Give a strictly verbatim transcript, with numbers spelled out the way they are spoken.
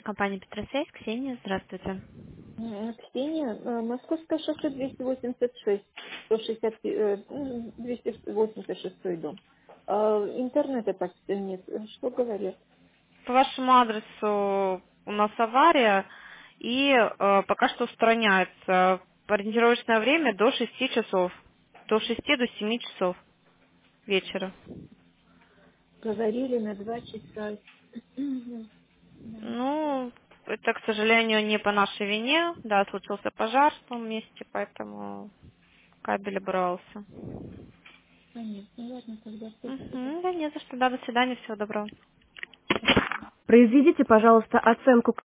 Компания Петросвязь, Ксения, здравствуйте. М, Ксения, э, Московское шоссе двести восемьдесят шесть, сто шестьдесят, э, м, двести восемьдесят шестой дом. А, Интернета почти нет. Что говорят? По вашему адресу у нас авария и э, пока что устраняется. Ориентировочное время до шести часов. До шести до семи часов вечера. Говорили на два часа. Мгм. Да, Ну, это, к сожалению, не по нашей вине. Да, случился пожар в том месте, поэтому кабель оборвался. понятно. Ладно, тогда спасибо. Угу, да не за что. Да, до свидания, всего доброго. Спасибо. Произведите, пожалуйста, оценку